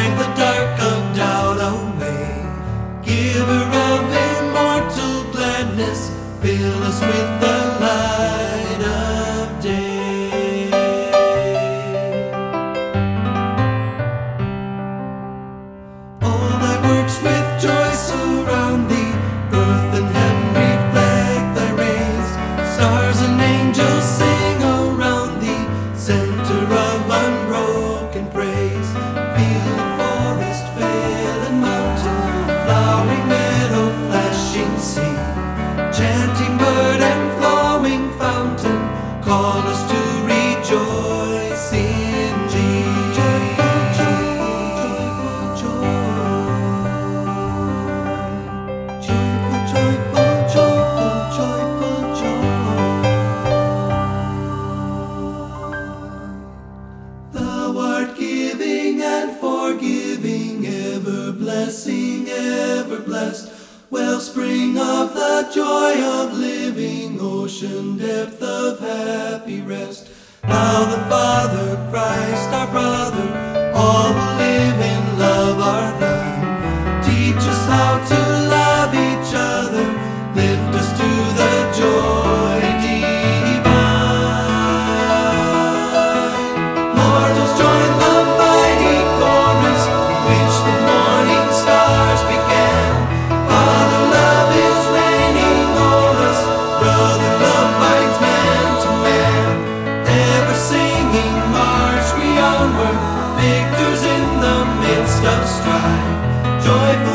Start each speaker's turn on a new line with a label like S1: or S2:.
S1: drive the dark of doubt away. Giver of immortal gladness, fill us with the light of day. All thy works with joy surround thee, earth and heaven reflect thy rays. Stars and angels sing around thee, center of unbroken praise. Field and forest, vale and mountain, flowering meadow, flashing sea, chanting bird and flowing fountain, call us to rejoice in Jesus. Joyful, joyful, joyful, joyful, joy. Thou art giving and forgiving, ever blessing, ever blessed, wellspring of the joy of living, ocean depth of happy rest. Thou the Father, Christ our brother, all who live in love are thine. Teach us how to love each other, lift us to the joy divine. Mortals join the mighty chorus, which the morning stars began. Father love is reigning o'er us, brother love binds man to man. Ever singing march we onward, victors in the midst of strife. Joyful